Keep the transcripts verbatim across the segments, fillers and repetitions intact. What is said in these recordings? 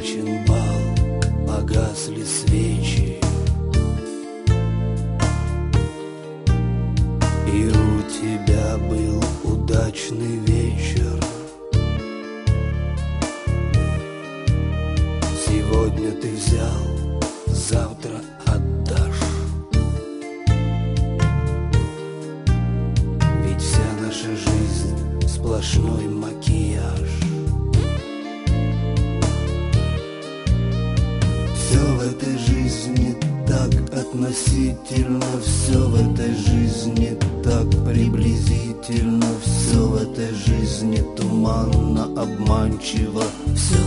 Окончен бал, погасли свечи, и у тебя был удачный вечер. Сегодня ты взял, завтра отдашь. Ведь вся наша жизнь сплошной макияж. Все в этой жизни так относительно, все в этой жизни так приблизительно, все в этой жизни туманно, обманчиво, все.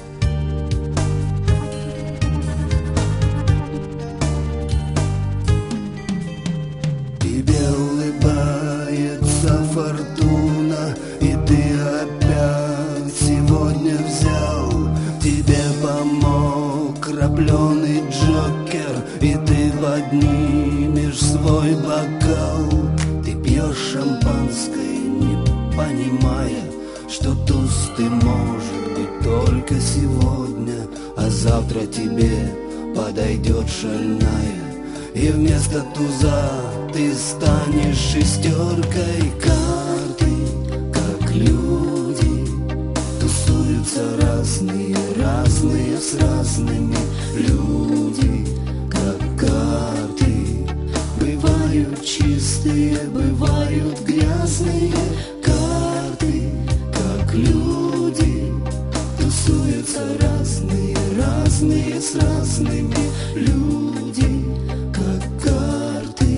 Тебе улыбается фортуна, и ты опять сегодня взял. Тебе помог крапленый Джокер, и ты поднимешь свой бокал. Ты пьешь шампанское, не понимая, что туз ты может быть только сегодня, а завтра тебе подойдет шальная, и вместо туза ты станешь шестеркой. Карты, как люди, тусуются разные, разные с разными. Люди, как карты, бывают чистые, бывают грязные. Карты, как люди, тусуются разные, разные с разными. Люди, как карты.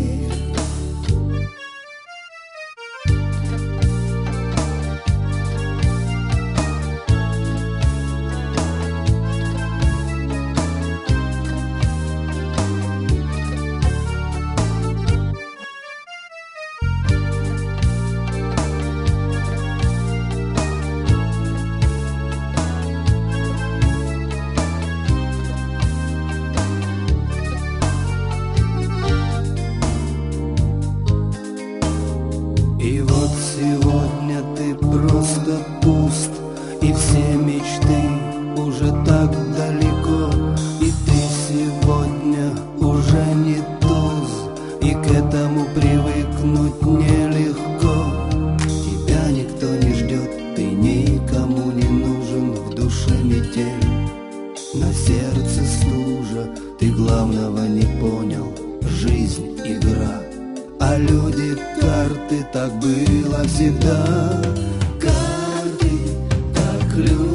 И вот сегодня ты просто пуст, и все мечты уже так далеко, и ты сегодня уже не туз, и к этому привыкнуть нелегко. Тебя никто не ждет, ты никому не нужен, в душе метель, на сердце стужа, ты главного не понял, жизнь игра. А люди карты, так было всегда. Карты, как люди.